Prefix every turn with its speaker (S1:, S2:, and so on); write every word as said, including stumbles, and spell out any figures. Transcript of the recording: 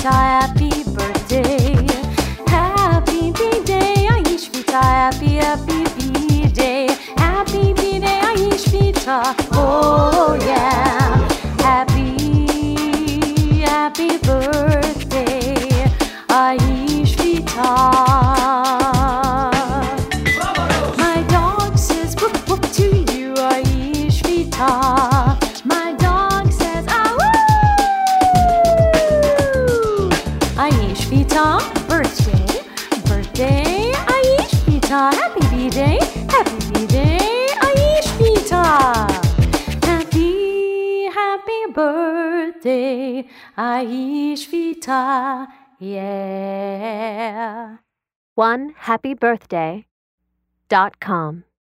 S1: Vita, happy birthday. Happy B-Day, Aish Vita, happy, happy B-Day. Happy B-Day, Aish Vita, oh yeah. Happy, happy birthday, Aish Vita. My dog says whoop whoop to you, Aish Vita. My dog says ah woo. Aish Vita, birthday, birthday, Aish Vita. Happy B-Day, happy B-Day, Aish Vita. Happy, happy birthday, Aish Vita, yeah.
S2: one happy birthday dot com